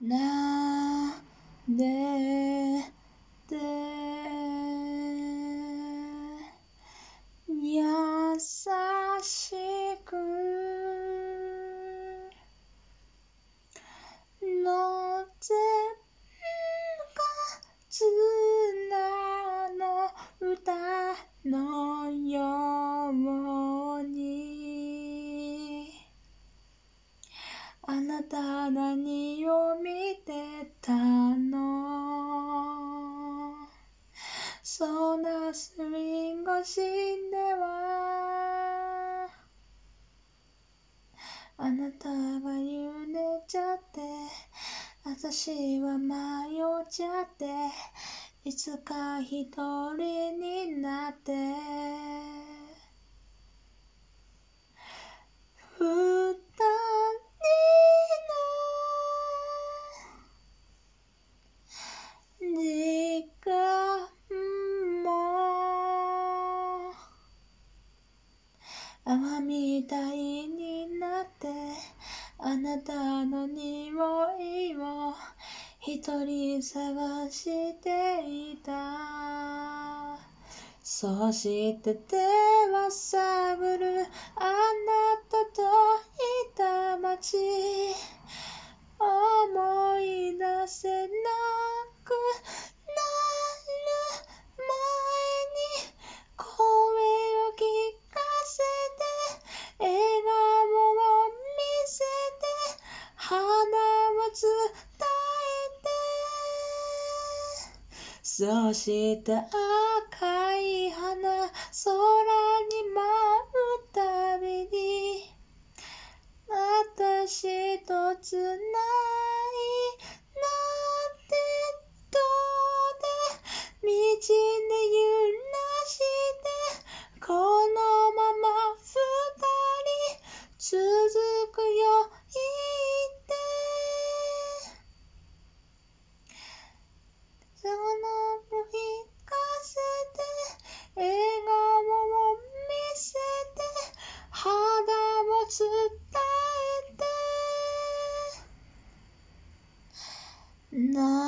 撫でて優しくのぜ綱の歌のようにあなた何を見てたのそんなスリン越しではあなたが揺れちゃって私は迷っちゃっていつか一人になって二人の時間も泡みたいになってあなたの匂いを一人探していたそして手は探るあなたといた街思い出せなくなる前に声を聞かせて笑顔を見せて花を伝えてそして赤い花空に舞うたびに私とつないなんてどうで道で揺らしてこのまま二人続くよ言ってその吹かせて笑顔を見せて肌を伝えて